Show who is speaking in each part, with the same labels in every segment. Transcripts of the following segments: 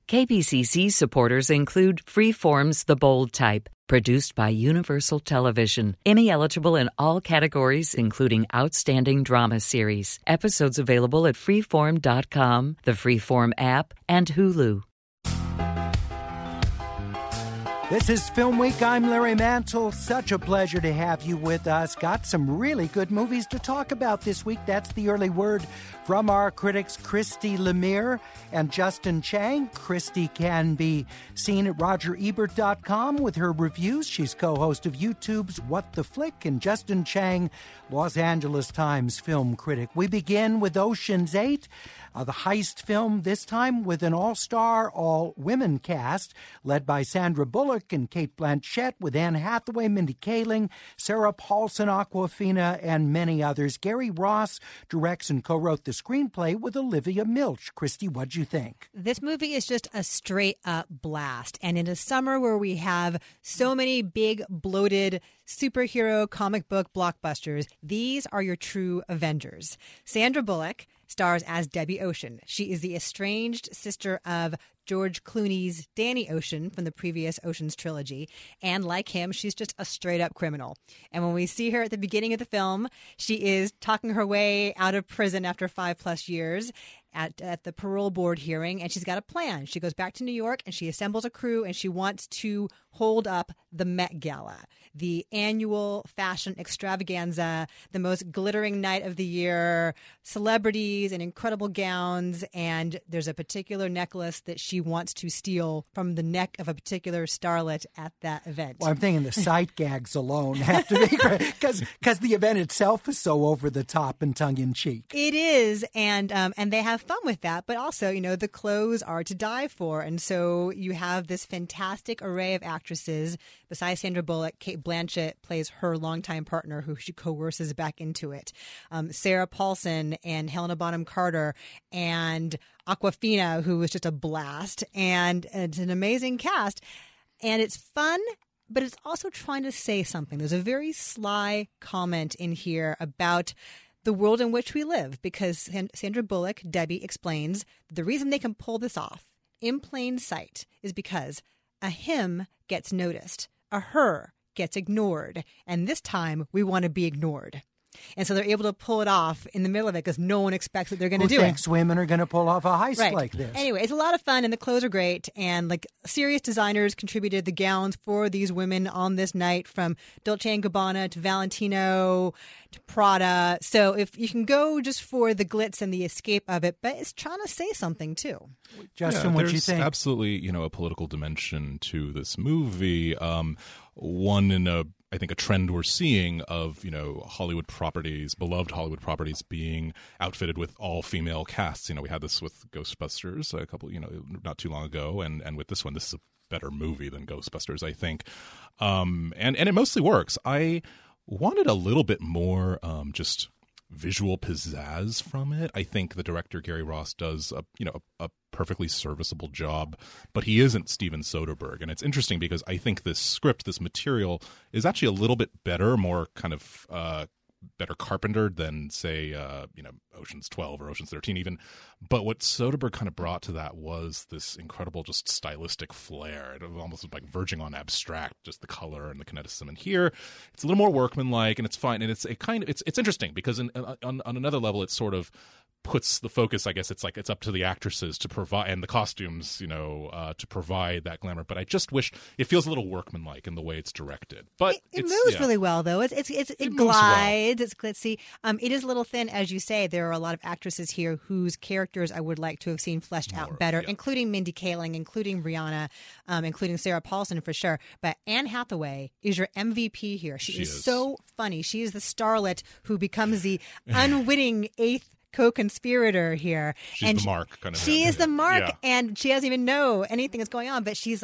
Speaker 1: KBCC supporters include Freeform's The Bold Type, produced by Universal Television. Emmy eligible in all categories, including Outstanding Drama Series. Episodes available at freeform.com, the Freeform app, and Hulu.
Speaker 2: This is Film Week. I'm Larry Mantle. Such a pleasure to have you with us. Got some really good movies to talk about this week. That's the early word from our critics Christy Lemire and Justin Chang. Christy can be seen at RogerEbert.com with her reviews. She's co-host of YouTube's What the Flick, and Justin Chang, Los Angeles Times film critic. We begin with Ocean's 8, the heist film, this time with an all-star, all-women cast led by Sandra Bullock and Cate Blanchett, with Anne Hathaway, Mindy Kaling, Sarah Paulson, Awkwafina, and many others. Gary Ross directs and co-wrote the screenplay with Olivia Milch. Christy, what'd you think?
Speaker 3: This movie is just a straight-up blast. And in a summer where we have so many big, bloated superhero comic book blockbusters, these are your true Avengers. Sandra Bullock stars as Debbie Ocean. She is the estranged sister of George Clooney's Danny Ocean from the previous Ocean's trilogy. And like him, she's just a straight-up criminal. And when we see her at the beginning of the film, she is talking her way out of prison after 5+ years at the parole board hearing, and she's got a plan. She goes back to New York, and she assembles a crew, and she wants to hold up the Met Gala, the annual fashion extravaganza, the most glittering night of the year, celebrities and incredible gowns, and there's a particular necklace that she wants to steal from the neck of a particular starlet at that event.
Speaker 2: Well, I'm thinking the sight gags alone have to be great, because the event itself is so over the top and tongue-in-cheek.
Speaker 3: It is, and they have fun with that, but also, the clothes are to die for, and so you have this fantastic array of actresses. Besides Sandra Bullock, Cate Blanchett plays her longtime partner, who she coerces back into it. Sarah Paulson and Helena Bonham Carter and Awkwafina, who was just a blast, and it's an amazing cast, and it's fun. But it's also trying to say something. There's a very sly comment in here about the world in which we live, because Sandra Bullock, Debbie, explains the reason they can pull this off in plain sight is because a him gets noticed, a her gets ignored, and this time we want to be ignored. And so they're able to pull it off in the middle of it because no one expects that they're going to do it.
Speaker 2: Who thinks women are going to pull off a heist like this?
Speaker 3: Anyway, it's a lot of fun, and the clothes are great. And serious designers contributed the gowns for these women on this night, from Dolce & Gabbana to Valentino to Prada. So if you can go just for the glitz and the escape of it, but it's trying to say something too.
Speaker 2: Justin, what do you think?
Speaker 4: There's absolutely, a political dimension to this movie. One in I think a trend we're seeing of, Hollywood properties, beloved Hollywood properties, being outfitted with all-female casts. We had this with Ghostbusters a couple, not too long ago, and with this one, this is a better movie than Ghostbusters, I think. And it mostly works. I wanted a little bit more just visual pizzazz from it. I think the director Gary Ross does a perfectly serviceable job, but he isn't Steven Soderbergh. And it's interesting because I think this script, this material, is actually a little bit better, more kind of better carpentered than, say, Ocean's 12 or Ocean's 13 even. But what Soderbergh kind of brought to that was this incredible just stylistic flair. It almost was like verging on abstract, just the color and the kineticism. And here, it's a little more workmanlike, and it's fine. And it's interesting because on another level, it's sort of puts the focus, I guess it's up to the actresses to provide, and the costumes, to provide that glamour. But I just wish it feels a little workmanlike in the way it's directed. But
Speaker 3: it moves really well, though. It glides. Well. It's glitzy. It is a little thin, as you say. There are a lot of actresses here whose characters I would like to have seen fleshed out better, including Mindy Kaling, including Rihanna, including Sarah Paulson for sure. But Anne Hathaway is your MVP here. She is so funny. She is the starlet who becomes the unwitting eighth co-conspirator here.
Speaker 4: She's the mark, kind of.
Speaker 3: She is the mark, and she doesn't even know anything that's going on, but she's like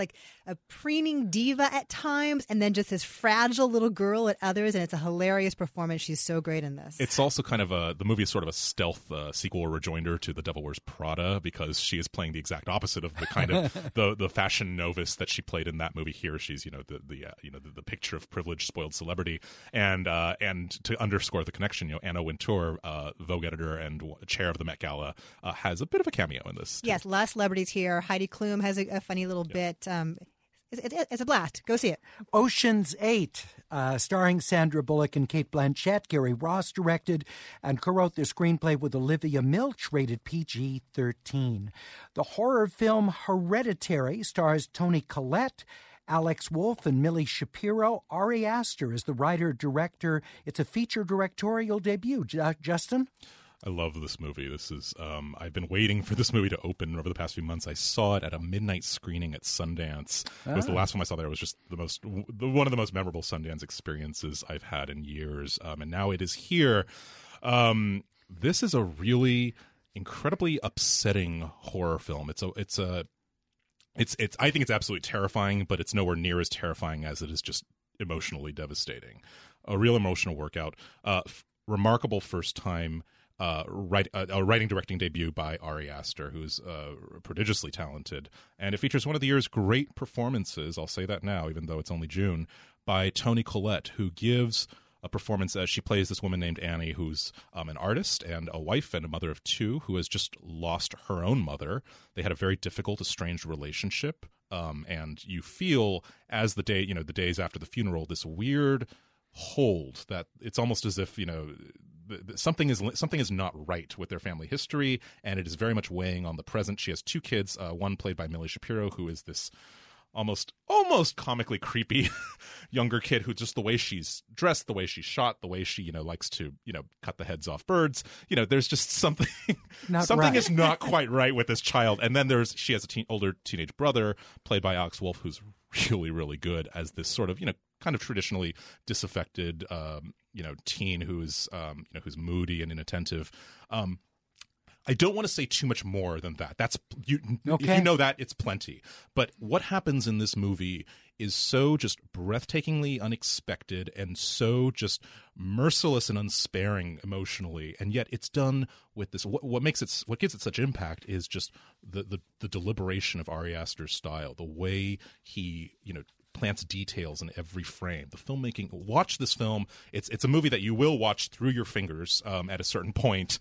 Speaker 3: a preening diva at times and then just this fragile little girl at others, and it's a hilarious performance. She's so great in this.
Speaker 4: It's also kind of the movie is sort of a stealth sequel or rejoinder to The Devil Wears Prada, because she is playing the exact opposite of the kind of the fashion novice that she played in that movie. Here she's the picture of privileged spoiled celebrity, and to underscore the connection, Anna Wintour, Vogue editor and chair of the Met Gala, has a bit of a cameo in this too.
Speaker 3: Yes, less celebrities here. Heidi Klum has a funny little bit. It's a blast. Go see it.
Speaker 2: Ocean's 8, starring Sandra Bullock and Cate Blanchett. Gary Ross directed and co-wrote the screenplay with Olivia Milch, rated PG-13. The horror film Hereditary stars Toni Collette, Alex Wolff, and Millie Shapiro. Ari Aster is the writer-director. It's a feature directorial debut. Justin?
Speaker 4: I love this movie. This is I've been waiting for this movie to open over the past few months. I saw it at a midnight screening at Sundance. It was the last time I saw there. It was just one of the most memorable Sundance experiences I've had in years. And now it is here. This is a really incredibly upsetting horror film. I think it's absolutely terrifying, but it's nowhere near as terrifying as it is just emotionally devastating. A real emotional workout. Remarkable first time. A writing directing debut by Ari Aster, who's prodigiously talented, and it features one of the year's great performances. I'll say that now, even though it's only June, by Toni Collette, who gives a performance as she plays this woman named Annie, who's an artist and a wife and a mother of two, who has just lost her own mother. They had a very difficult, estranged relationship, and you feel as the days after the funeral, this weird hold that it's almost as if something is not right with their family history, and it is very much weighing on the present. She has two kids, one played by Millie Shapiro, who is this almost comically creepy younger kid who, just the way she's dressed, the way she's shot, the way she likes to cut the heads off birds. There's just something is not quite right with this child. And then she has a older teenage brother played by Alex Wolff, who's really, really good as this sort of kind of traditionally disaffected teen who's moody and inattentive. I don't want to say too much more than that. That's okay. If you know that, it's plenty. But what happens in this movie is so just breathtakingly unexpected and so just merciless and unsparing emotionally, and yet it's done with this. What gives it such impact is just the deliberation of Ari Aster's style, the way he plants details in every frame. The filmmaking. Watch this film. It's a movie that you will watch through your fingers at a certain point.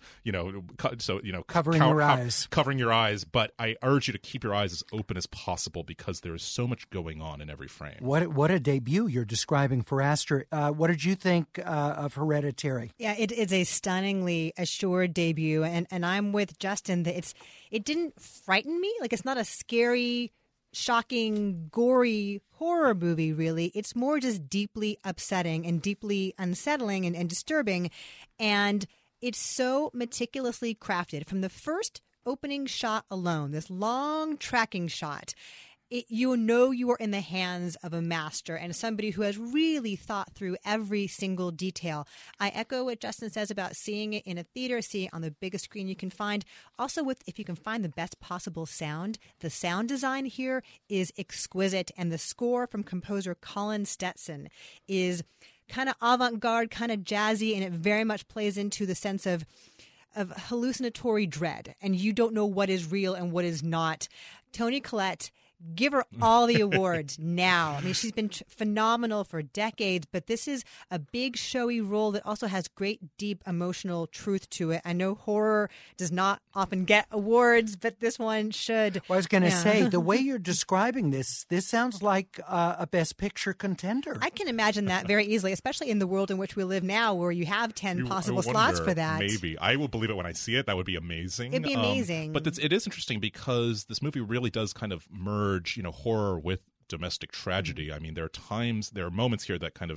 Speaker 2: Covering your eyes.
Speaker 4: Covering your eyes. But I urge you to keep your eyes as open as possible, because there is so much going on in every frame.
Speaker 2: What a debut you're describing for Aster. What did you think of Hereditary?
Speaker 3: Yeah, it's a stunningly assured debut, and I'm with Justin that it didn't frighten me. Like, it's not a scary, shocking, gory horror movie, really. It's more just deeply upsetting and deeply unsettling and disturbing. And it's so meticulously crafted. From the first opening shot alone, this long tracking shot, you are in the hands of a master and somebody who has really thought through every single detail. I echo what Justin says about seeing it in a theater, seeing it on the biggest screen you can find. Also, if you can find the best possible sound, the sound design here is exquisite, and the score from composer Colin Stetson is kind of avant-garde, kind of jazzy, and it very much plays into the sense of hallucinatory dread, and you don't know what is real and what is not. Toni Collette, give her all the awards now. I mean, she's been phenomenal for decades, but this is a big, showy role that also has great, deep, emotional truth to it. I know horror does not often get awards, but this one should.
Speaker 2: Well, I was going to say, the way you're describing this sounds like a Best Picture contender.
Speaker 3: I can imagine that very easily, especially in the world in which we live now, where you have 10 possible slots for that.
Speaker 4: Maybe. I will believe it when I see it. That would be amazing.
Speaker 3: It'd be amazing.
Speaker 4: But it is interesting because this movie really does kind of merge, horror with domestic tragedy. I mean, there are moments here that kind of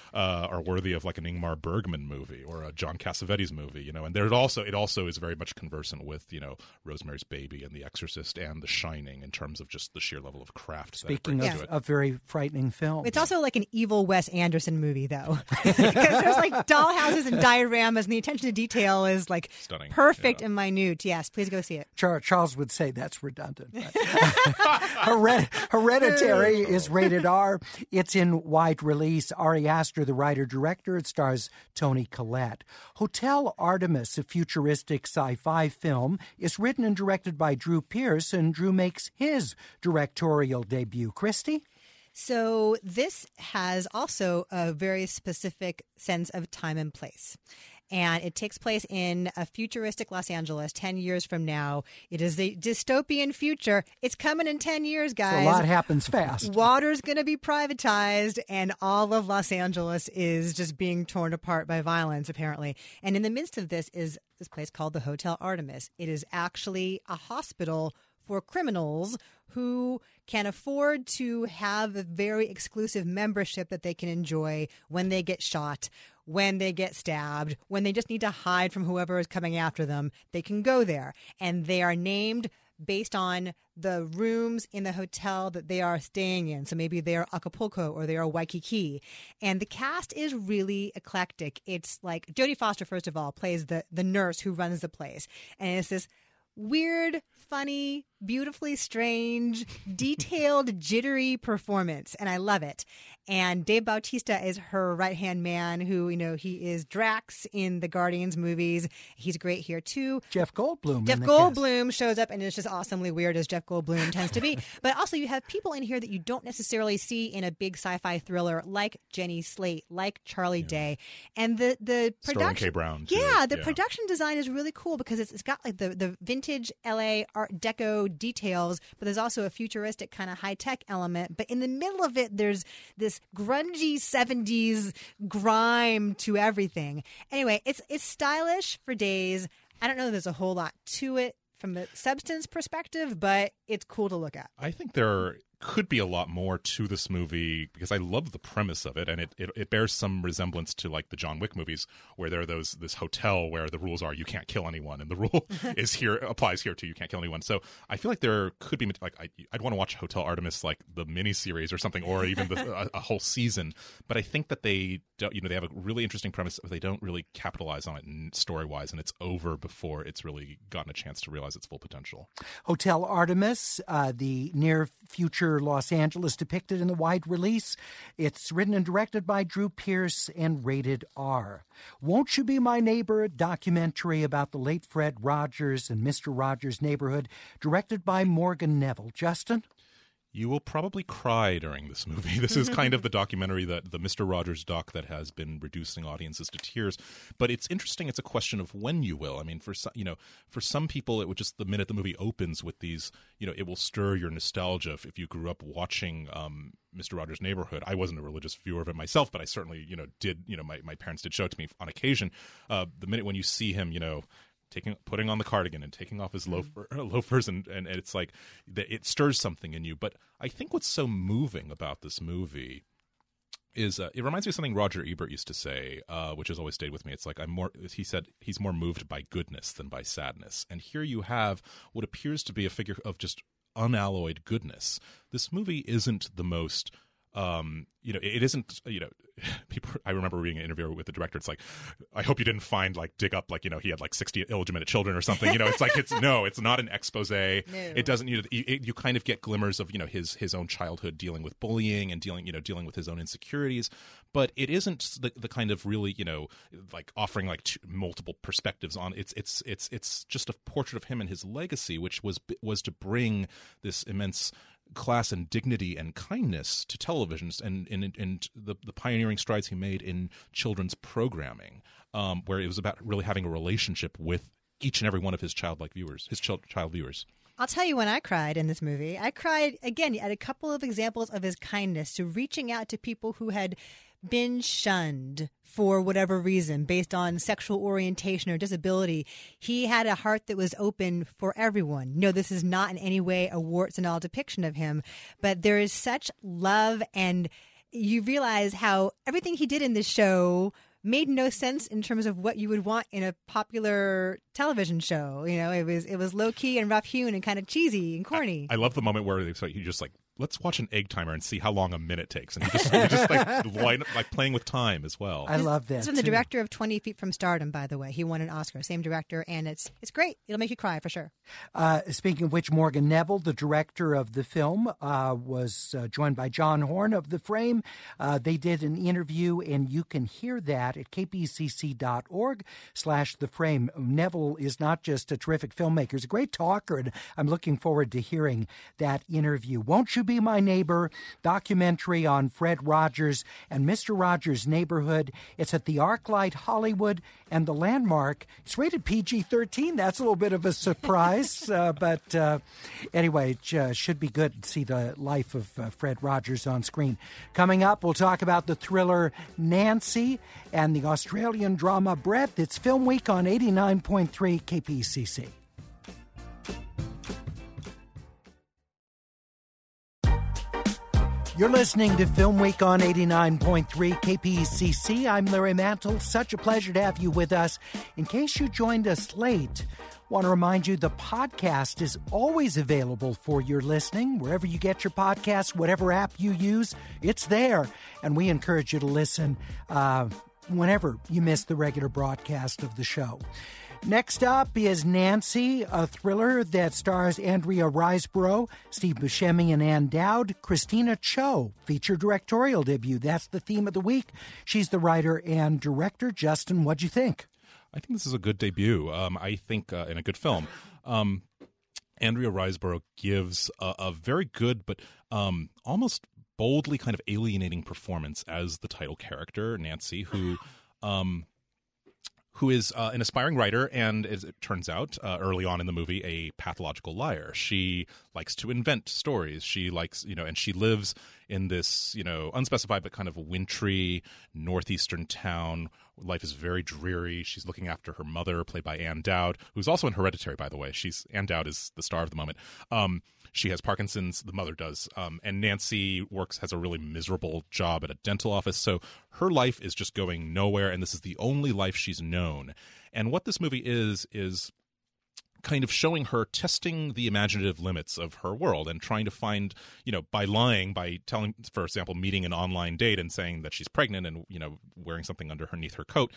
Speaker 4: are worthy of like an Ingmar Bergman movie or a John Cassavetes movie, you know. And it also is very much conversant with, you know, Rosemary's Baby and The Exorcist and The Shining in terms of just the sheer level of craft.
Speaker 2: Speaking of a very frightening film,
Speaker 3: it's also like an evil Wes Anderson movie, though, because there's like dollhouses and dioramas, and the attention to detail is like
Speaker 4: stunning,
Speaker 3: perfect and minute. Yes, please go see it.
Speaker 2: Charles would say that's redundant. Hereditary is rated R. It's in wide release. Ari Aster, the writer-director. It stars Toni Collette. Hotel Artemis, a futuristic sci-fi film, is written and directed by Drew Pearce, and Drew makes his directorial debut. Christy?
Speaker 3: So this has also a very specific sense of time and place. And it takes place in a futuristic Los Angeles 10 years from now. It is the dystopian future. It's coming in 10 years, guys.
Speaker 2: So a lot happens fast.
Speaker 3: Water's going to be privatized, and all of Los Angeles is just being torn apart by violence, apparently. And in the midst of this is this place called the Hotel Artemis. It is actually a hospital for criminals who can afford to have a very exclusive membership that they can enjoy when they get shot, when they get stabbed, when they just need to hide from whoever is coming after them. They can go there, and they are named based on the rooms in the hotel that they are staying in. So maybe they are Acapulco or they are Waikiki. And the cast is really eclectic. It's like Jodie Foster, first of all, plays the nurse who runs the place. And it's this weird, funny, beautifully strange, detailed, jittery performance. And I love it. And Dave Bautista is her right-hand man who, you know, he is Drax in the Guardians movies. He's great here, too.
Speaker 2: Jeff Goldblum.
Speaker 3: Jeff Goldblum shows up and is just awesomely weird, as Jeff Goldblum tends to be. But also you have people in here that you don't necessarily see in a big sci-fi thriller like Jenny Slate, like Charlie Day. And the production...
Speaker 4: Sterling K. Brown, too.
Speaker 3: Yeah, the production design is really cool because it's got like the vintage LA Art Deco details, but there's also a futuristic kind of high-tech element. But in the middle of it, there's this grungy 70s grime to everything. Anyway, it's stylish for days. I don't know if there's a whole lot to it from a substance perspective, but it's cool to look at.
Speaker 4: I think there could be a lot more to this movie because I love the premise of it, and it bears some resemblance to like the John Wick movies where there are this hotel where the rules are you can't kill anyone, and the rule applies here too, you can't kill anyone. So I feel like there could be like I'd want to watch Hotel Artemis like the miniseries or something, or even a whole season. But I think that they don't, you know, they have a really interesting premise, but they don't really capitalize on it story wise, and it's over before it's really gotten a chance to realize its full potential.
Speaker 2: Hotel Artemis, the near future Los Angeles depicted in the wide release. It's written and directed by Drew Pearce and rated R. Won't You Be My Neighbor, a documentary about the late Fred Rogers and Mr. Rogers' Neighborhood, directed by Morgan Neville. Justin?
Speaker 4: You will probably cry during this movie. This is kind of the documentary, that the Mr. Rogers doc that has been reducing audiences to tears. But it's interesting. It's a question of when you will. I mean, for some people, it would just, the minute the movie opens with these, you know, it will stir your nostalgia. If you grew up watching Mr. Rogers' Neighborhood, I wasn't a religious viewer of it myself, but I certainly, you know, did. You know, my parents did show it to me on occasion. The minute when you see him, you know, putting on the cardigan and taking off his loafers, and it's like it stirs something in you. But I think what's so moving about this movie is it reminds me of something Roger Ebert used to say, which has always stayed with me. It's like he said he's more moved by goodness than by sadness. And here you have what appears to be a figure of just unalloyed goodness. This movie isn't the most you know, it isn't, you know, people, I remember reading an interview with the director. It's like, I hope you didn't dig up, like, you know, he had like 60 illegitimate children or something, you know, it's like, it's not an expose. No. It doesn't, you kind of get glimmers of, you know, his own childhood dealing with bullying and dealing with his own insecurities. But it isn't the kind of really, you know, like offering like multiple perspectives on it's just a portrait of him and his legacy, which was to bring this immense class and dignity and kindness to televisions and the pioneering strides he made in children's programming, where it was about really having a relationship with each and every one of his child viewers.
Speaker 3: I'll tell you when I cried in this movie. I cried, again, at a couple of examples of his kindness to reaching out to people who had been shunned for whatever reason based on sexual orientation or disability. He had a heart that was open for everyone. No, this is not in any way a warts and all depiction of him, but there is such love and you realize how everything he did in this show made no sense in terms of what you would want in a popular television show. You know, it was low key and rough hewn and kind of cheesy and corny.
Speaker 4: I love the moment where he just like, let's watch an egg timer and see how long a minute takes, and he just like playing with time as well.
Speaker 2: I love that.
Speaker 3: This is from the director of 20 Feet from Stardom, by the way. He won an Oscar, same director, and it's great. It'll make you cry for sure.
Speaker 2: Speaking of which, Morgan Neville, the director of the film, was joined by John Horn of The Frame. They did an interview, and you can hear that at kpcc.org/theframe. Neville is not just a terrific filmmaker, he's a great talker, and I'm looking forward to hearing that interview. Won't You Be My Neighbor, documentary on Fred Rogers and Mr. Rogers' Neighborhood. It's at the ArcLight Hollywood and the Landmark. It's rated PG-13. That's a little bit of a surprise, but anyway, it should be good to see the life of Fred Rogers on screen. Coming up, we'll talk about the thriller Nancy and the Australian drama Breath. It's Film Week on 89.3 KPCC. You're listening to Film Week on 89.3 KPCC. I'm Larry Mantle. Such a pleasure to have you with us. In case you joined us late, want to remind you the podcast is always available for your listening. Wherever you get your podcasts, whatever app you use, it's there. And we encourage you to listen whenever you miss the regular broadcast of the show. Next up is Nancy, a thriller that stars Andrea Riseborough, Steve Buscemi, and Ann Dowd. Christina Cho, feature directorial debut. That's the theme of the week. She's the writer and director. Justin, what'd you think?
Speaker 4: I think this is a good debut. I think in a good film. Andrea Riseborough gives a very good but almost boldly kind of alienating performance as the title character, Nancy, who is an aspiring writer and, as it turns out, early on in the movie, a pathological liar. She likes to invent stories. She likes, and she lives in this, unspecified but kind of wintry northeastern town. Life is very dreary. She's looking after her mother, played by Ann Dowd, who's also in Hereditary, by the way. Ann Dowd is the star of the moment. She has Parkinson's, the mother does, and Nancy has a really miserable job at a dental office, so her life is just going nowhere, and this is the only life she's known. And what this movie is kind of showing her testing the imaginative limits of her world and trying to find, by lying, by telling, for example, meeting an online date and saying that she's pregnant and, wearing something underneath her coat,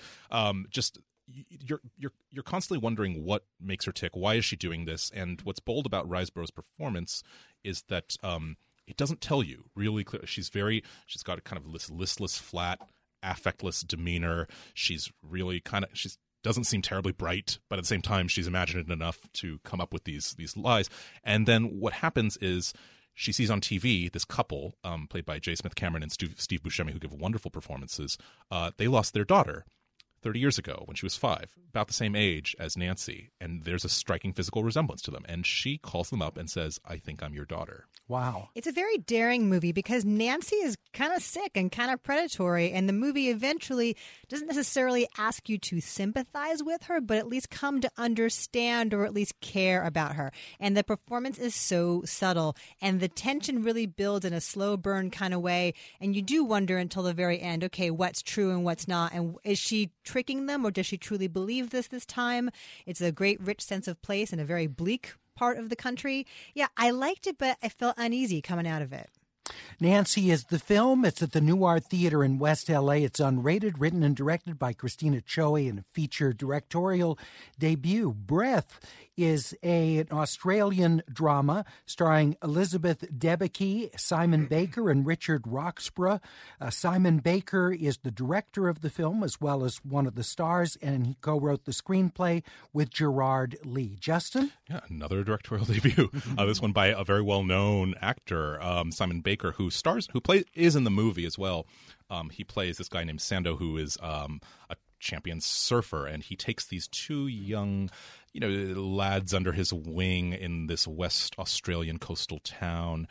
Speaker 4: you're constantly wondering what makes her tick. Why is she doing this? And what's bold about Riseborough's performance is that it doesn't tell you really clearly. She's got a kind of this listless, flat, affectless demeanor. She's really she doesn't seem terribly bright, but at the same time, she's imaginative enough to come up with these lies. And then what happens is she sees on TV this couple, played by J. Smith Cameron and Steve Buscemi, who give wonderful performances. They lost their daughter 30 years ago when she was 5, about the same age as Nancy, and there's a striking physical resemblance to them. And she calls them up and says, "I think I'm your daughter."
Speaker 2: Wow.
Speaker 3: It's a very daring movie because Nancy is kind of sick and kind of predatory, and the movie eventually doesn't necessarily ask you to sympathize with her, but at least come to understand or at least care about her. And the performance is so subtle, and the tension really builds in a slow burn kind of way, and you do wonder until the very end, okay, what's true and what's not, and is she tricking them, or does she truly believe this time? It's a great, rich sense of place in a very bleak part of the country. Yeah, I liked it, but I felt uneasy coming out of it.
Speaker 2: Nancy is the film. It's at the New Art Theater in West LA. It's unrated, written and directed by Christina Choi, and a feature directorial debut. Breath is an Australian drama starring Elizabeth Debicki, Simon Baker, and Richard Roxburgh. Simon Baker is the director of the film as well as one of the stars, and he co-wrote the screenplay with Gerard Lee. Justin?
Speaker 4: Yeah, another directorial debut. This one by a very well-known actor, Simon Baker, who is in the movie as well. He plays this guy named Sando, who is a champion surfer, and he takes these two young lads under his wing in this West Australian coastal town.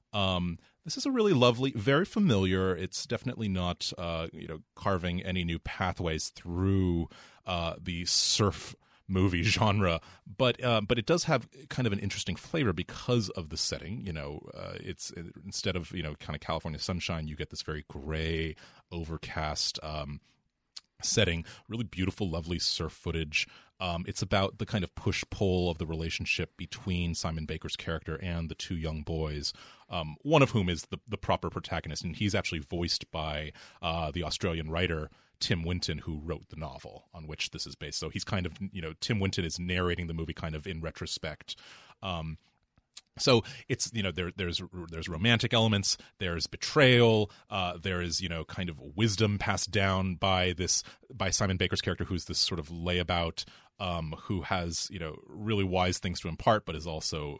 Speaker 4: This is a really lovely, very familiar. It's definitely not, carving any new pathways through the surf movie genre, but it does have kind of an interesting flavor because of the setting. It's instead of kind of California sunshine, you get this very gray, overcast setting, really beautiful, lovely surf footage. It's about the kind of push-pull of the relationship between Simon Baker's character and the two young boys, one of whom is the proper protagonist, and he's actually voiced by the Australian writer Tim Winton, who wrote the novel on which this is based. So he's kind of, Tim Winton is narrating the movie kind of in retrospect. So it's there's romantic elements, there's betrayal, there is kind of wisdom passed down by Simon Baker's character, who's this sort of layabout who has really wise things to impart, but is also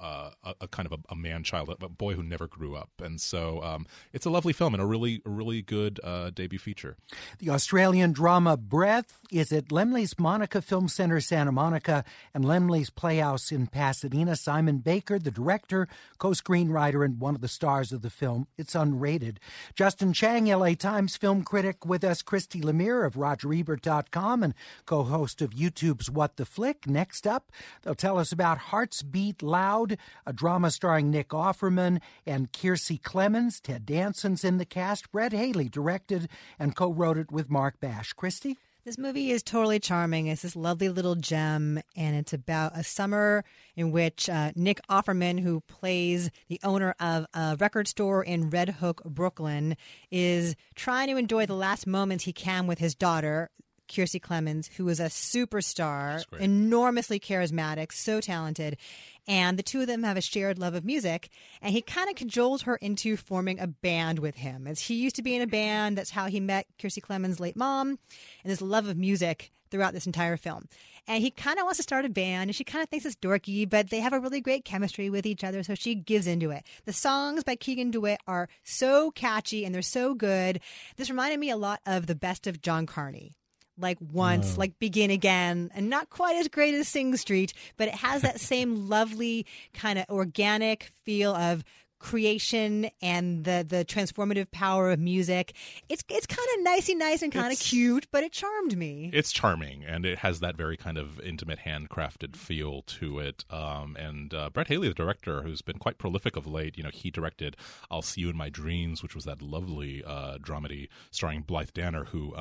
Speaker 4: a kind of a man child, a boy who never grew up. And so it's a lovely film and a really good debut feature.
Speaker 2: The Australian drama Breath is at Laemmle's Monica Film Center, Santa Monica, and Laemmle's Playhouse in Pasadena. Simon Baker, the director, co-screenwriter, and one of the stars of the film. It's unrated. Justin Chang, LA Times film critic, with us. Christy Lemire of RogerEbert.com and co-host of YouTube's What the Flick. Next up, they'll tell us about Hearts Beat Loud, a drama starring Nick Offerman and Kiersey Clemens. Ted Danson's in the cast. Brett Haley directed and co-wrote it with Mark Bash. Christy?
Speaker 3: This movie is totally charming. It's this lovely little gem, and it's about a summer in which Nick Offerman, who plays the owner of a record store in Red Hook, Brooklyn, is trying to enjoy the last moments he can with his daughter, Kiersey Clemens, who is a superstar, enormously charismatic, so talented. And the two of them have a shared love of music. And he kind of cajoles her into forming a band with him. As he used to be in a band, that's how he met Kiersey Clemens' late mom, and this love of music throughout this entire film. And he kind of wants to start a band, and she kind of thinks it's dorky, but they have a really great chemistry with each other, so she gives into it. The songs by Keegan DeWitt are so catchy, and they're so good. This reminded me a lot of The Best of John Carney. Like Once, like Begin Again, and not quite as great as Sing Street, but it has that same lovely kind of organic feel of creation and the transformative power of music. It's kind of nicey nice and kind of cute, but it charmed me.
Speaker 4: It's charming, and it has that very kind of intimate, handcrafted feel to it. And Brett Haley, the director, who's been quite prolific of late, he directed I'll See You in My Dreams, which was that lovely dramedy starring Blythe Danner, who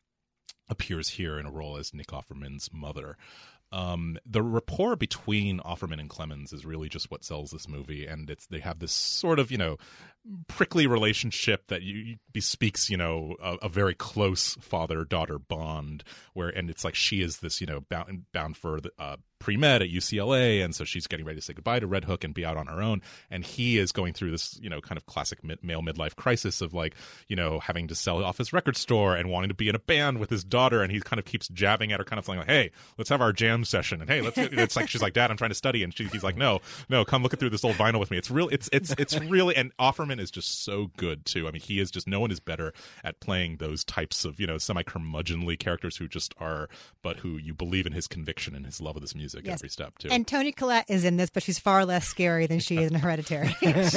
Speaker 4: appears here in a role as Nick Offerman's mother. The rapport between Offerman and Clemens is really just what sells this movie, and they have this sort of prickly relationship that bespeaks a very close father-daughter bond, and it's like she is this bound for pre-med at UCLA, and so she's getting ready to say goodbye to Red Hook and be out on her own, and he is going through this kind of classic male midlife crisis of having to sell off his record store and wanting to be in a band with his daughter, and he kind of keeps jabbing at her, kind of like, hey, let's have our jam session, and hey, it's like she's like, Dad, I'm trying to study, and he's like, no, come look through this old vinyl with me. It's really, and Offerman is just so good too. I mean, he is just, no one is better at playing those types of semi-curmudgeonly characters who just are, but who you believe in his conviction and his love of this music every step too.
Speaker 3: And Toni Collette is in this, but she's far less scary than she is in Hereditary.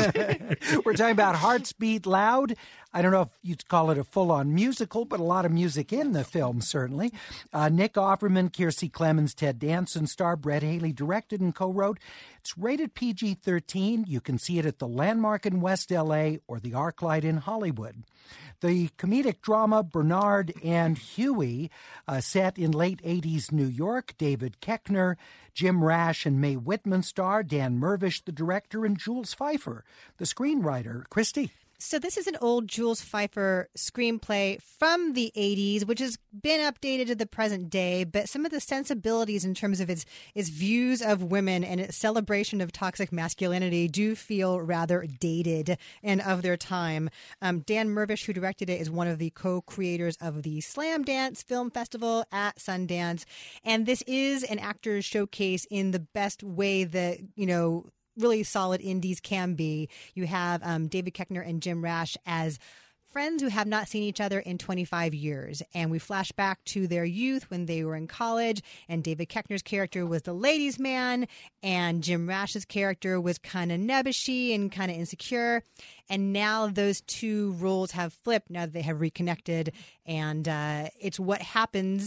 Speaker 2: We're talking about Hearts Beat Loud. I don't know if you'd call it a full-on musical, but a lot of music in the film, certainly. Nick Offerman, Kiersey Clemens, Ted Danson star. Brett Haley directed and co-wrote. It's rated PG-13. You can see it at the Landmark in West L.A. or the ArcLight in Hollywood. The comedic drama Bernard and Huey, set in late 80s New York. David Koechner, Jim Rash, and Mae Whitman star. Dan Mervish, the director, and Jules Feiffer, the screenwriter. Christy?
Speaker 3: So this is an old Jules Feiffer screenplay from the 80s, which has been updated to the present day, but some of the sensibilities in terms of its views of women and its celebration of toxic masculinity do feel rather dated and of their time. Dan Mervish, who directed it, is one of the co-creators of the Slam Dance Film Festival at Sundance, and this is an actor's showcase in the best way that, really solid indies can be. You have David Koechner and Jim Rash as friends who have not seen each other in 25 years. And we flash back to their youth when they were in college, and David Koechner's character was the ladies' man, and Jim Rash's character was kind of nebbishy and kind of insecure. And now those two roles have flipped now that they have reconnected, and it's what happens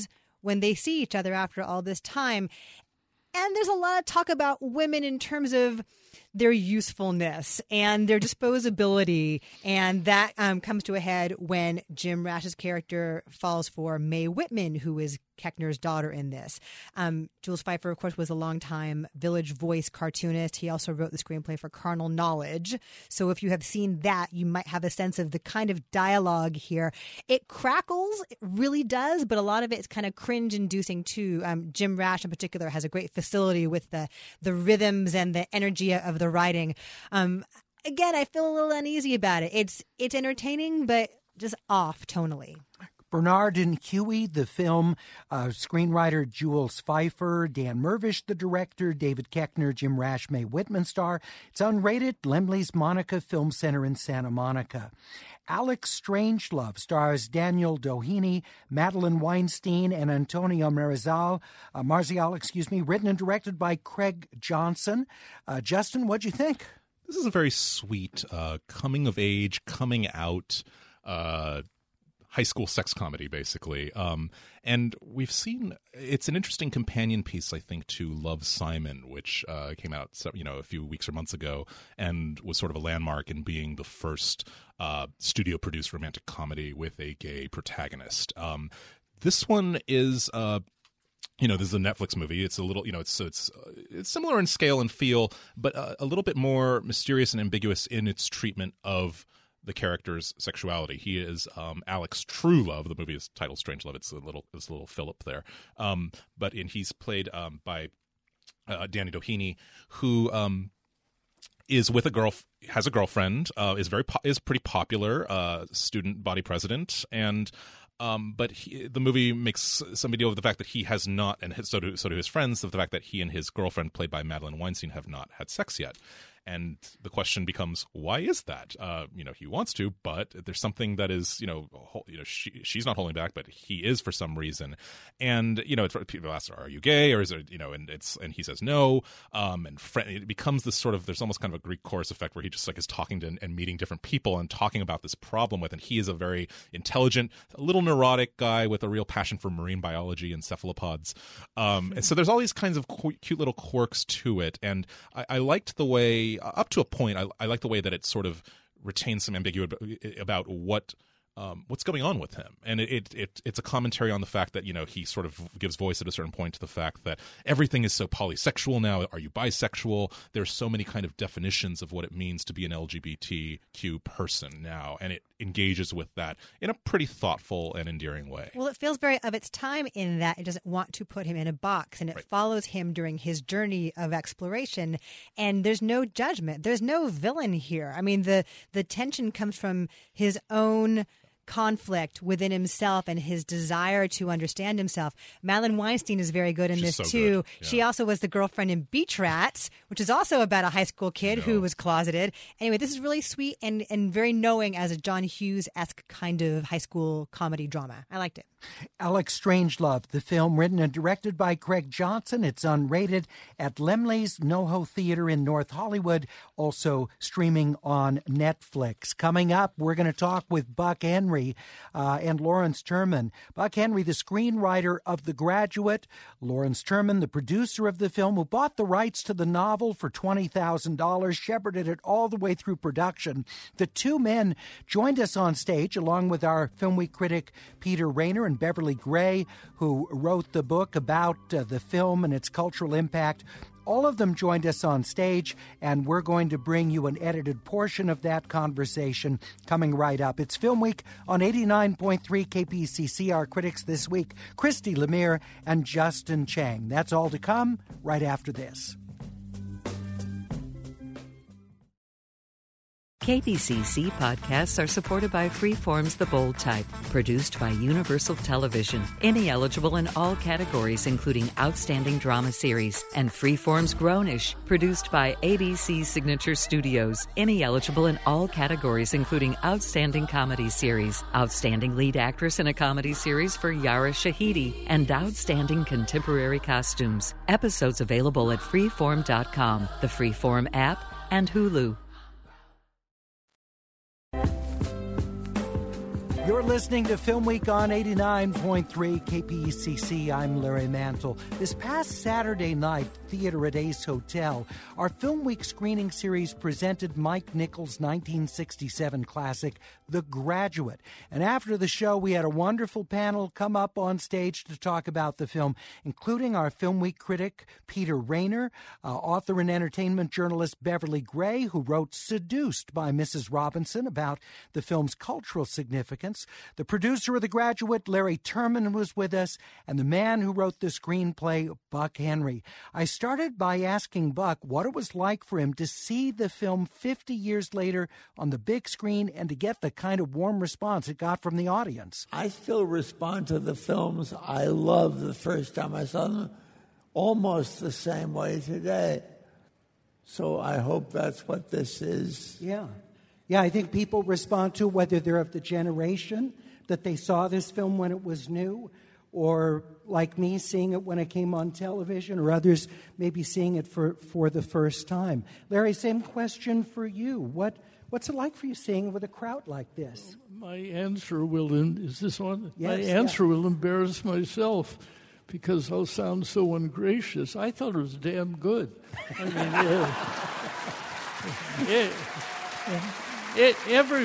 Speaker 3: when they see each other after all this time. And there's a lot of talk about women in terms of their usefulness and their disposability. And that comes to a head when Jim Rash's character falls for Mae Whitman, who is Keckner's daughter in this. Jules Feiffer, of course, was a longtime Village Voice cartoonist. He also wrote the screenplay for Carnal Knowledge. So if you have seen that, you might have a sense of the kind of dialogue here. It crackles, it really does, but a lot of it is kind of cringe-inducing too. Jim Rash in particular has a great facility with the rhythms and the energy of the writing. Again, I feel a little uneasy about it. It's entertaining, but just off tonally.
Speaker 2: Bernard and Huey, the film, screenwriter Jules Feiffer, Dan Mervish, the director, David Koechner, Jim Rash, Mae Whitman star. It's unrated, Laemmle's Monica Film Center in Santa Monica. Alex Strangelove stars Daniel Doheny, Madeline Weinstein, and Antonio Marzial, written and directed by Craig Johnson. Justin, what'd you think?
Speaker 4: This is a very sweet coming-of-age, coming-out high school sex comedy, basically. And we've seen, it's an interesting companion piece, I think, to Love, Simon, which came out a few weeks or months ago and was sort of a landmark in being the first studio-produced romantic comedy with a gay protagonist. This one is... this is a Netflix movie. It's a little, it's similar in scale and feel, but a little bit more mysterious and ambiguous in its treatment of the character's sexuality. He is Alex Truelove. The movie is titled Strangelove. It's a little Philip there. But he's played by Danny Doheny, who is with has a girlfriend, is pretty popular, student body president, and but the movie makes some deal with the fact that he has not, and so do his friends, of the fact that he and his girlfriend, played by Madeline Weinstein, have not had sex yet. And the question becomes, why is that? He wants to, but there's something that is, she's not holding back, but he is for some reason. And people ask, "Are you gay?" Or is it, and he says no. And it becomes this sort of, there's almost kind of a Greek chorus effect where he just is talking to and meeting different people and talking about this problem with. And he is a very intelligent, a little neurotic guy with a real passion for marine biology and cephalopods. And so there's all these kinds of cute little quirks to it. And I liked the way, up to a point, I like the way that it sort of retains some ambiguity about what's going on with him. And it's a commentary on the fact that, he sort of gives voice at a certain point to the fact that everything is so polysexual now. Are you bisexual? There's so many kind of definitions of what it means to be an LGBTQ person now. And it engages with that in a pretty thoughtful and endearing way.
Speaker 3: Well, it feels very of its time in that it doesn't want to put him in a box, and it follows him during his journey of exploration. And there's no judgment. There's no villain here. I mean, the tension comes from his own conflict within himself and his desire to understand himself. Madeline Weinstein is very good in this too. Yeah. She also was the girlfriend in Beach Rats, which is also about a high school kid who was closeted. Anyway, this is really sweet and very knowing as a John Hughes-esque kind of high school comedy drama. I liked it.
Speaker 2: Alex Strangelove, the film written and directed by Craig Johnson. It's unrated at Laemmle's NoHo Theater in North Hollywood, also streaming on Netflix. Coming up, we're going to talk with Buck Henry and Lawrence Turman. Buck Henry, the screenwriter of The Graduate. Lawrence Turman, the producer of the film, who bought the rights to the novel for $20,000, shepherded it all the way through production. The two men joined us on stage, along with our Film Week critic Peter Rayner and Beverly Gray, who wrote the book about the film and its cultural impact. All of them joined us on stage, and we're going to bring you an edited portion of that conversation coming right up. It's Film Week on 89.3 KPCC. Our critics this week, Christy Lemire and Justin Chang. That's all to come right after this.
Speaker 1: KPCC podcasts are supported by Freeform's The Bold Type, produced by Universal Television. Emmy eligible in all categories, including Outstanding Drama Series. And Freeform's Grownish, produced by ABC Signature Studios. Emmy eligible in all categories, including Outstanding Comedy Series, Outstanding Lead Actress in a Comedy Series for Yara Shahidi, and Outstanding Contemporary Costumes. Episodes available at freeform.com, the Freeform app, and Hulu.
Speaker 2: You're listening to Film Week on 89.3 KPCC. I'm Larry Mantle. This past Saturday night, Theater at Ace Hotel, our Film Week screening series presented Mike Nichols' 1967 classic, The Graduate. And after the show, we had a wonderful panel come up on stage to talk about the film, including our Film Week critic, Peter Rayner, author and entertainment journalist Beverly Gray, who wrote Seduced by Mrs. Robinson about the film's cultural significance. The producer of The Graduate, Larry Terman, was with us, and the man who wrote the screenplay, Buck Henry. I started by asking Buck what it was like for him to see the film 50 years later on the big screen and to get the kind of warm response it got from the audience.
Speaker 5: I still respond to the films I loved the first time I saw them almost the same way today. So I hope that's what this is.
Speaker 2: Yeah, I think people respond to whether they're of the generation that they saw this film when it was new, or like me, seeing it when it came on television, or others maybe seeing it for the first time. Larry, same question for you. What's it like for you seeing it with a crowd like this?
Speaker 6: My answer will, is this one?
Speaker 2: Yes,
Speaker 6: My answer will embarrass myself because I'll sound so ungracious. I thought it was damn good. I mean,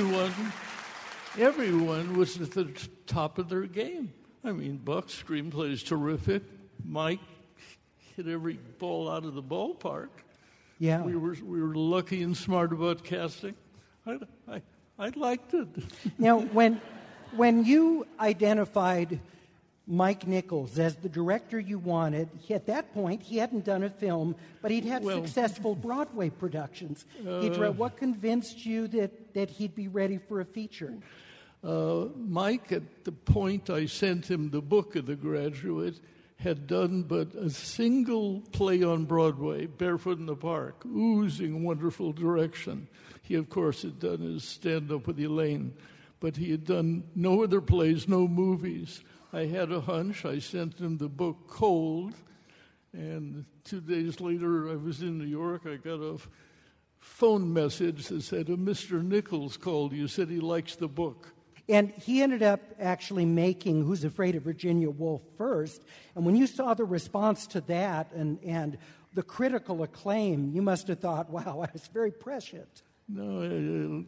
Speaker 6: everyone was at the top of their game. I mean, Buck's screenplay is terrific. Mike hit every ball out of the ballpark.
Speaker 2: Yeah,
Speaker 6: we were lucky and smart about casting. I liked it.
Speaker 2: Now, when you identified Mike Nichols as the director you wanted, at that point he hadn't done a film, but he'd had successful Broadway productions. What convinced you that he'd be ready for a feature?
Speaker 6: Mike, at the point I sent him the book of The Graduate, had done but a single play on Broadway, Barefoot in the Park, oozing wonderful direction. He, of course, had done his stand-up with Elaine, but he had done no other plays, no movies. I had a hunch. I sent him the book Cold, and 2 days later I was in New York. I got a phone message that said, Mr. Nichols called you, said he likes the book.
Speaker 2: And he ended up actually making Who's Afraid of Virginia Woolf first. And when you saw the response to that and the critical acclaim, you must have thought, wow, I was very prescient.
Speaker 6: No,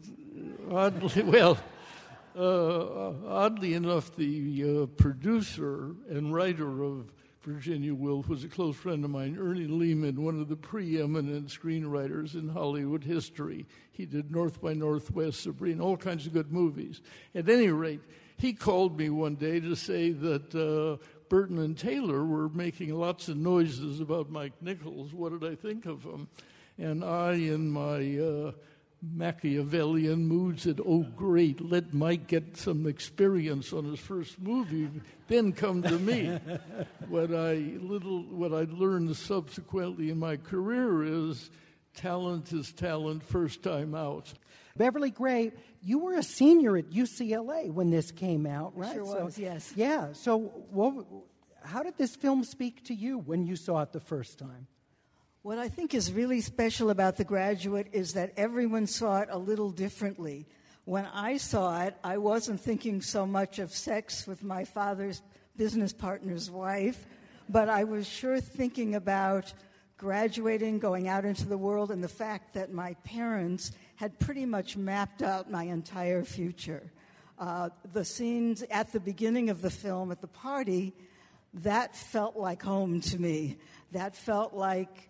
Speaker 6: oddly enough, the producer and writer of Virginia Woolf was a close friend of mine, Ernie Lehman, one of the preeminent screenwriters in Hollywood history. He did North by Northwest, Sabrina, all kinds of good movies. At any rate, he called me one day to say that Burton and Taylor were making lots of noises about Mike Nichols. What did I think of him? And I, in my Machiavellian mood, said, oh, great, let Mike get some experience on his first movie, then come to me. What I learned subsequently in my career is talent is talent first time out.
Speaker 2: Beverly Gray, you were a senior at UCLA when this came out, right?
Speaker 7: Sure was, yes.
Speaker 2: Yeah, so how did this film speak to you when you saw it the first time?
Speaker 7: What I think is really special about The Graduate is that everyone saw it a little differently. When I saw it, I wasn't thinking so much of sex with my father's business partner's wife, but I was sure thinking about graduating, going out into the world, and the fact that my parents had pretty much mapped out my entire future. The scenes at the beginning of the film at the party, that felt like home to me. That felt like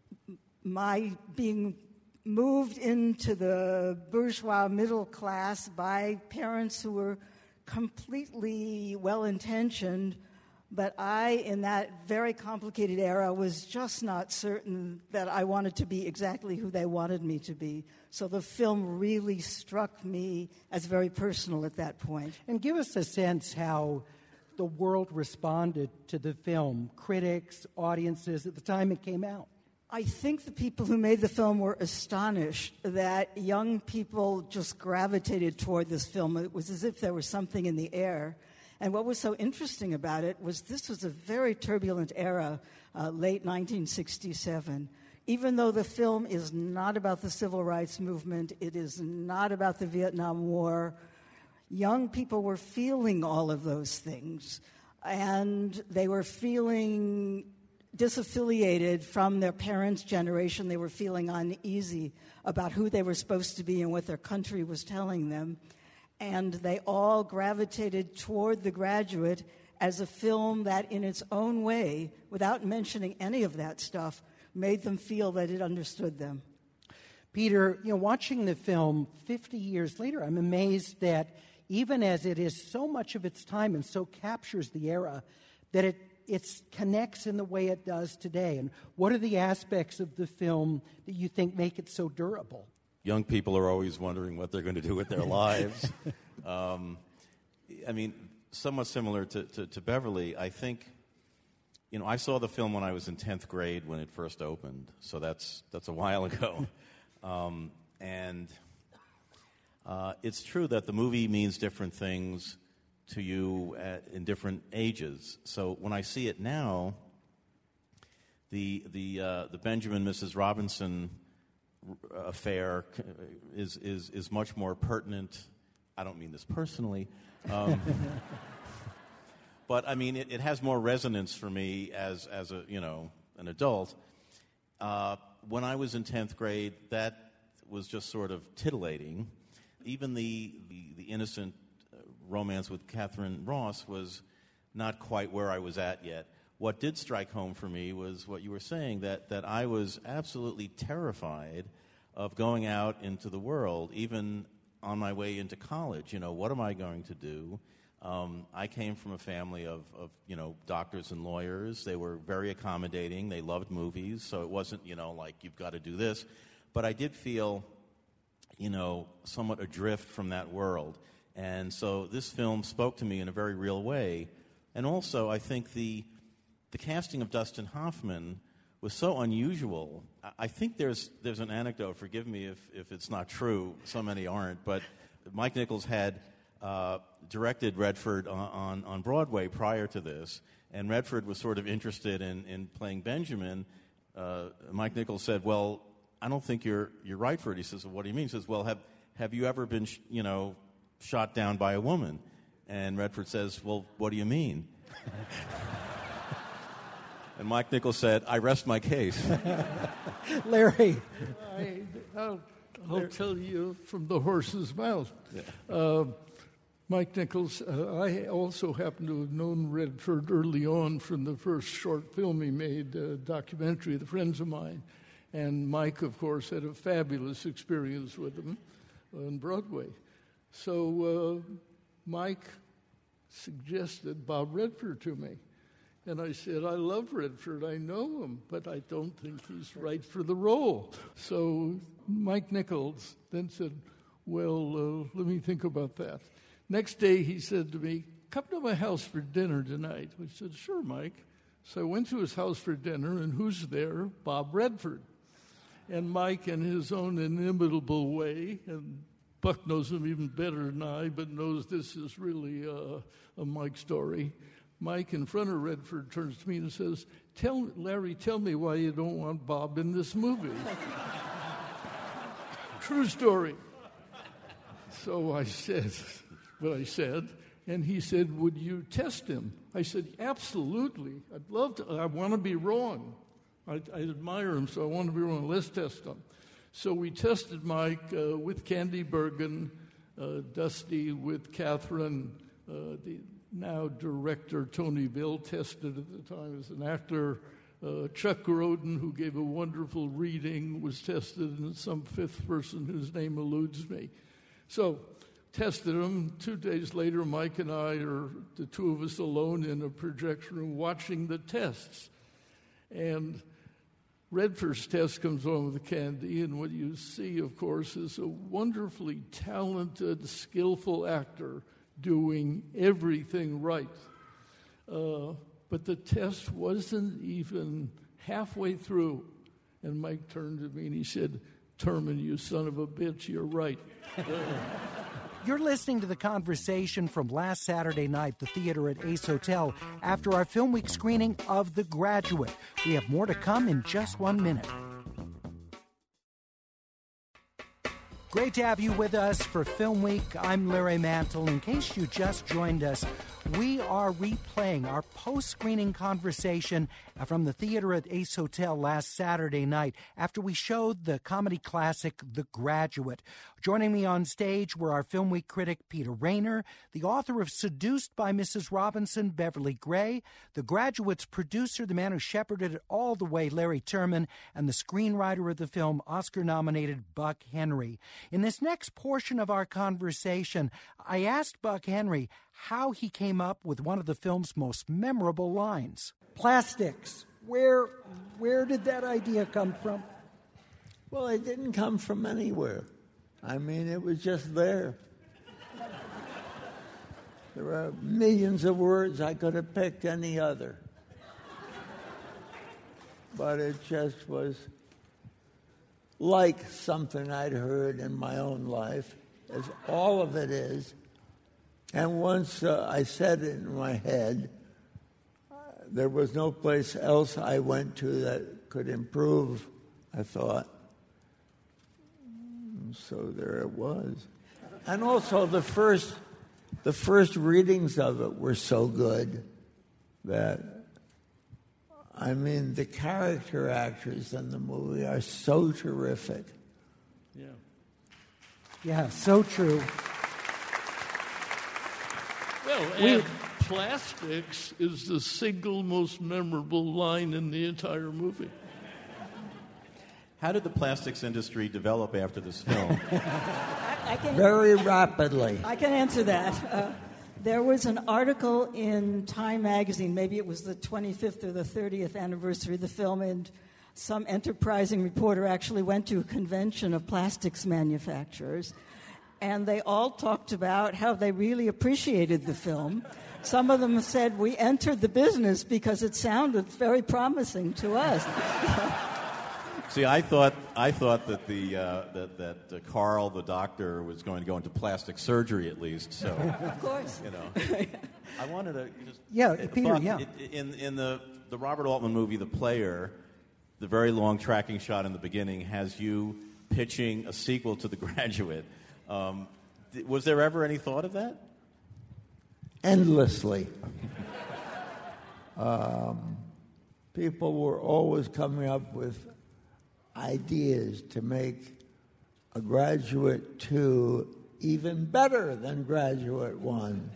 Speaker 7: my being moved into the bourgeois middle class by parents who were completely well-intentioned, but I, in that very complicated era, was just not certain that I wanted to be exactly who they wanted me to be. So the film really struck me as very personal at that point.
Speaker 2: And give us a sense how the world responded to the film, critics, audiences, at the time it came out.
Speaker 7: I think the people who made the film were astonished that young people just gravitated toward this film. It was as if there was something in the air. And what was so interesting about it was this was a very turbulent era, late 1967. Even though the film is not about the civil rights movement, it is not about the Vietnam War, young people were feeling all of those things, and they were feeling disaffiliated from their parents' generation. They were feeling uneasy about who they were supposed to be and what their country was telling them. And they all gravitated toward The Graduate as a film that, in its own way, without mentioning any of that stuff, made them feel that it understood them.
Speaker 2: Peter, watching the film 50 years later, I'm amazed that even as it is so much of its time and so captures the era, that it connects in the way it does today. And what are the aspects of the film that you think make it so durable?
Speaker 8: Young people are always wondering what they're going to do with their lives. Somewhat similar to Beverly, I think, I saw the film when I was in 10th grade when it first opened, so that's a while ago. It's true that the movie means different things to you in different ages. So when I see it now, the Benjamin Mrs. Robinson affair is much more pertinent. I don't mean this personally, but I mean it has more resonance for me as an adult. When I was in 10th grade, that was just sort of titillating. Even the innocent romance with Catherine Ross was not quite where I was at yet. What did strike home for me was what you were saying, that I was absolutely terrified of going out into the world, even on my way into college. What am I going to do? I came from a family of doctors and lawyers. They were very accommodating. They loved movies, so it wasn't, like you've got to do this. But I did feel, somewhat adrift from that world. And so this film spoke to me in a very real way. And also, I think the casting of Dustin Hoffman was so unusual. I think there's an anecdote, forgive me if it's not true, so many aren't, but Mike Nichols had directed Redford on Broadway prior to this, and Redford was sort of interested in playing Benjamin. Mike Nichols said, well, I don't think you're right for it. He says, well, what do you mean? He says, well, have you ever been, shot down by a woman? And Redford says, well, what do you mean? And Mike Nichols said, I rest my case.
Speaker 2: Larry.
Speaker 6: I'll tell you from the horse's mouth.
Speaker 8: Yeah.
Speaker 6: Mike Nichols, I also happen to have known Redford early on from the first short film he made, a documentary, The Friends of Mine. And Mike, of course, had a fabulous experience with him on Broadway. So Mike suggested Bob Redford to me. And I said, I love Redford, I know him, but I don't think he's right for the role. So Mike Nichols then said, well, let me think about that. Next day he said to me, come to my house for dinner tonight. I said, sure, Mike. So I went to his house for dinner, and who's there? Bob Redford. And Mike, in his own inimitable way, and Buck knows him even better than I, but knows this is really a Mike story. Mike, in front of Redford, turns to me and says, Larry, tell me why you don't want Bob in this movie. True story. So I said what I said, and he said, would you test him? I said, absolutely. I'd love to. I want to be wrong. I admire him, so I want to be wrong. Let's test him. So we tested Mike with Candy Bergen, Dusty with Catherine, the now director Tony Bill tested at the time as an actor. Chuck Grodin, who gave a wonderful reading, was tested, and some fifth person whose name eludes me. So tested him. 2 days later, Mike and I are the two of us alone in a projection room watching the tests. And Redford's test comes on with Candy, and what you see, of course, is a wonderfully talented, skillful actor doing everything right. But the test wasn't even halfway through, and Mike turned to me and he said, Terman, you son of a bitch, you're right.
Speaker 2: You're listening to the conversation from last Saturday night, the theater at Ace Hotel, after our Film Week screening of The Graduate. We have more to come in just 1 minute. Great to have you with us for Film Week. I'm Larry Mantle. In case you just joined us, we are replaying our post-screening conversation from the theater at Ace Hotel last Saturday night after we showed the comedy classic The Graduate. Joining me on stage were our Film Week critic Peter Rayner, the author of Seduced by Mrs. Robinson, Beverly Gray, The Graduate's producer, the man who shepherded it all the way, Larry Terman, and the screenwriter of the film, Oscar-nominated Buck Henry. In this next portion of our conversation, I asked Buck Henry how he came up with one of the film's most memorable lines.
Speaker 5: Plastics. Where did that idea come from? Well, it didn't come from anywhere. I mean, it was just there. There were millions of words. I could have picked any other. But it just was like something I'd heard in my own life, as all of it is. And once I said it in my head, there was no place else I went to that could improve, I thought. So there it was. And also the first readings of it were so good that, I mean, the character actors in the movie are so terrific.
Speaker 6: Yeah.
Speaker 2: Yeah, so true.
Speaker 6: Well, and plastics is the single most memorable line in the entire movie.
Speaker 8: How did the plastics industry develop after this film?
Speaker 7: I can,
Speaker 5: Very rapidly.
Speaker 7: I can answer that. There was an article in Time magazine, maybe it was the 25th or the 30th anniversary of the film, and some enterprising reporter actually went to a convention of plastics manufacturers, and they all talked about how they really appreciated the film. Some of them said, we entered the business because it sounded very promising to us.
Speaker 8: See, I thought that that Carl, the doctor, was going to go into plastic surgery at least. So,
Speaker 7: Of course.
Speaker 8: you know, I wanted to just
Speaker 2: Peter.
Speaker 8: Buck,
Speaker 2: Yeah.
Speaker 8: In the Robert Altman movie, The Player, the very long tracking shot in the beginning has you pitching a sequel to The Graduate. Was there ever any thought of that?
Speaker 5: Endlessly. People were always coming up with ideas to make a Graduate 2 even better than Graduate 1.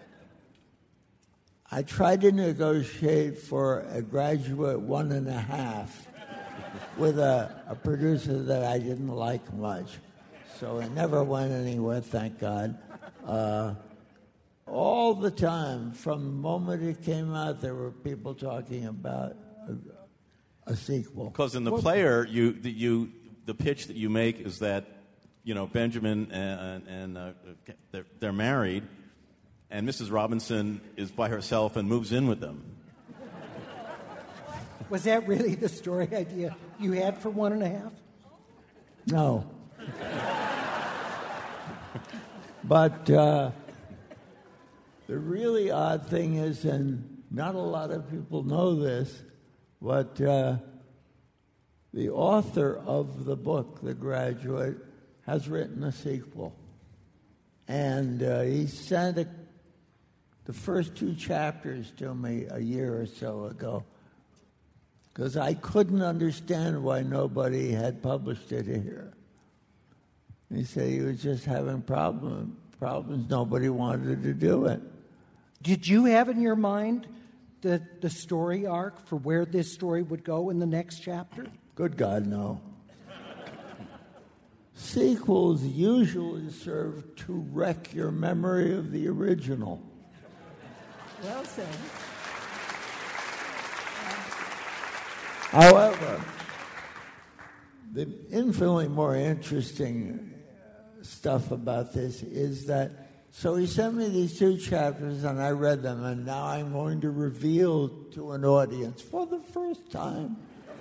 Speaker 5: I tried to negotiate for a Graduate 1.5 with a producer that I didn't like much. So it never went anywhere, thank God. All the time, from the moment it came out, there were people talking about a sequel.
Speaker 8: Because in The Player, the pitch that you make is that, you know, Benjamin and they're married, and Mrs. Robinson is by herself and moves in with them.
Speaker 2: Was that really the story idea you had for 1.5?
Speaker 5: No. But the really odd thing is, and not a lot of people know this, but the author of the book, The Graduate, has written a sequel. And he sent the first 2 chapters to me a year or so ago, because I couldn't understand why nobody had published it here. He said he was just having problems. Nobody wanted to do it.
Speaker 2: Did you have in your mind the story arc for where this story would go in the next chapter?
Speaker 5: Good God, no. Sequels usually serve to wreck your memory of the original.
Speaker 7: Well said.
Speaker 5: However, the infinitely more interesting stuff about this is that, so he sent me these 2 chapters and I read them, and now I'm going to reveal to an audience for the first time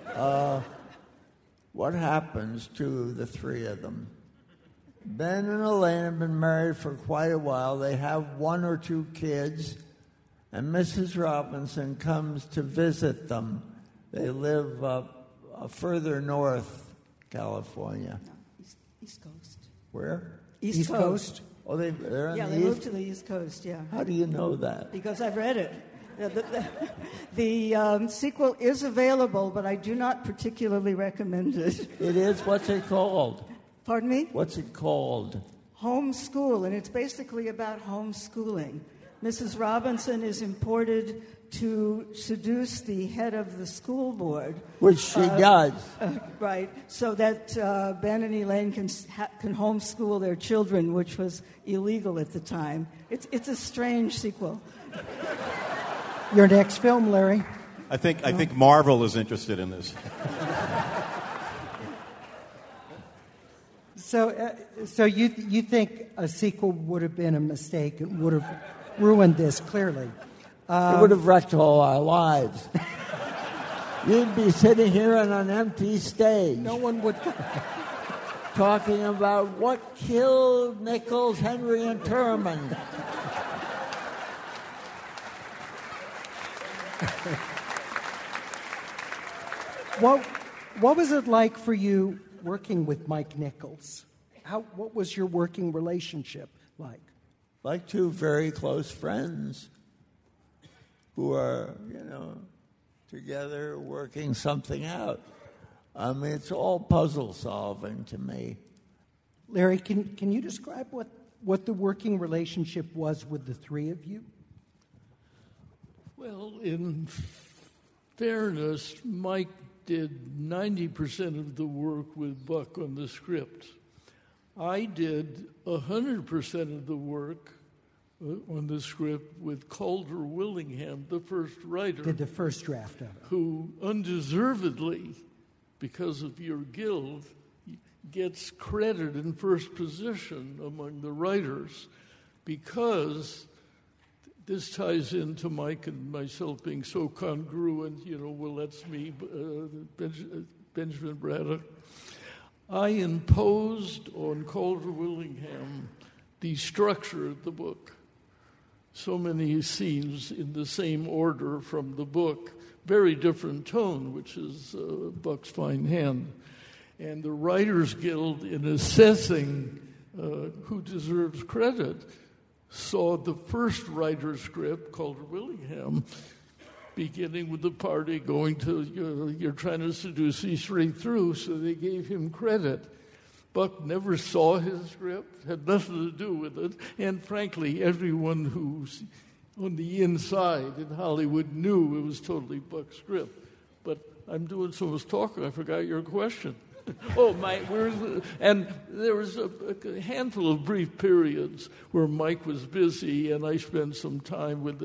Speaker 5: what happens to the 3 of them. Ben and Elaine have been married for quite a while. They have 1 or 2 kids, and Mrs. Robinson comes to visit them. They live further north, California.
Speaker 7: No, East Coast.
Speaker 5: Where?
Speaker 7: East Coast.
Speaker 5: Oh, they're on
Speaker 7: Yeah,
Speaker 5: the
Speaker 7: they
Speaker 5: East?
Speaker 7: moved to the East Coast, yeah.
Speaker 5: How do you know that?
Speaker 7: Because I've read it. The sequel is available, but I do not particularly recommend it.
Speaker 5: It is? What's it called?
Speaker 7: Pardon me?
Speaker 5: What's it called?
Speaker 7: Homeschool, and it's basically about homeschooling. Mrs. Robinson is imported to seduce the head of the school board.
Speaker 5: Which she does.
Speaker 7: Right, so that Ben and Elaine can homeschool their children, which was illegal at the time. It's a strange sequel.
Speaker 2: Your next film, Larry?
Speaker 8: I think Marvel is interested in this.
Speaker 2: So you think a sequel would have been a mistake and would have ruined this, clearly.
Speaker 5: It would have wrecked all our lives. You'd be sitting here on an empty stage.
Speaker 2: No one would.
Speaker 5: Talking about what killed Nichols, Henry, and Turman.
Speaker 2: What was it like for you working with Mike Nichols? What was your working relationship like?
Speaker 5: Like two very close friends who are, together working something out. I mean, it's all puzzle solving to me.
Speaker 2: Larry, can you describe what the working relationship was with the three of you?
Speaker 6: Well, in fairness, Mike did 90% of the work with Buck on the script. I did 100% of the work on the script with Calder Willingham, the first writer.
Speaker 2: Did the first draft of it.
Speaker 6: Who undeservedly, because of your guild, gets credit in first position among the writers, because this ties into Mike and myself being so congruent, well, that's me, Benjamin Braddock. I imposed on Calder Willingham the structure of the book. So many scenes in the same order from the book, very different tone, which is Buck's fine hand. And the Writers Guild, in assessing who deserves credit, saw the first writer's script, Calder Willingham, beginning with the party going to, you're trying to seduce me straight through, so they gave him credit. Buck never saw his script, had nothing to do with it, and frankly, everyone who's on the inside in Hollywood knew it was totally Buck's script. But I'm doing so much talking, I forgot your question. And there was a handful of brief periods where Mike was busy, and I spent some time with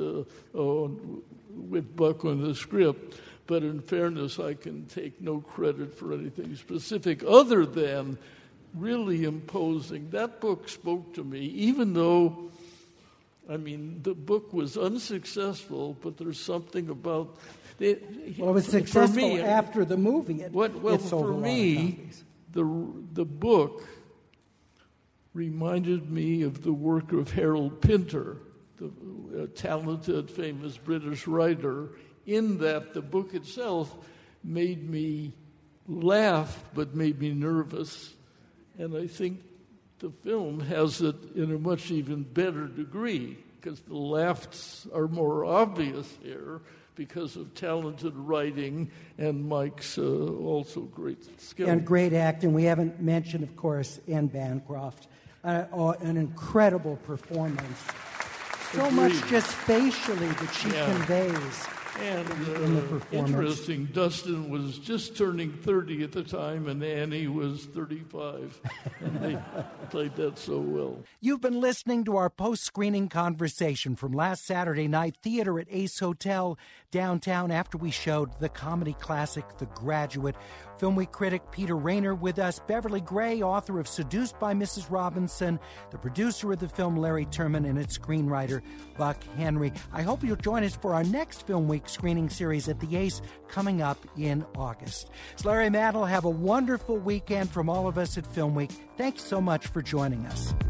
Speaker 6: Buck on the script. But in fairness, I can take no credit for anything specific other than really imposing. That book spoke to me, even though, the book was unsuccessful, but there's something about it.
Speaker 2: Well, it was successful after the movie.
Speaker 6: For me, the book reminded me of the work of Harold Pinter, the talented, famous British writer, in that the book itself made me laugh but made me nervous. And I think the film has it in a much even better degree, because the laughs are more obvious here because of talented writing and Mike's also great skill.
Speaker 2: And great acting. We haven't mentioned, of course, Anne Bancroft. An incredible performance. So much just facially that she conveys.
Speaker 6: And
Speaker 2: in the performance.
Speaker 6: Interesting, Dustin was just turning 30 at the time, and Annie was 35. And they played that so well.
Speaker 2: You've been listening to our post-screening conversation from last Saturday night, theater at Ace Hotel downtown, after we showed the comedy classic The Graduate. Film Week critic Peter Rainer with us, Beverly Gray, author of Seduced by Mrs. Robinson, the producer of the film Larry Turman, and its screenwriter Buck Henry. I hope you'll join us for our next Film Week screening series at the Ace coming up in August. It's Larry Mantle. Have a wonderful weekend from all of us at Film Week. Thanks so much for joining us.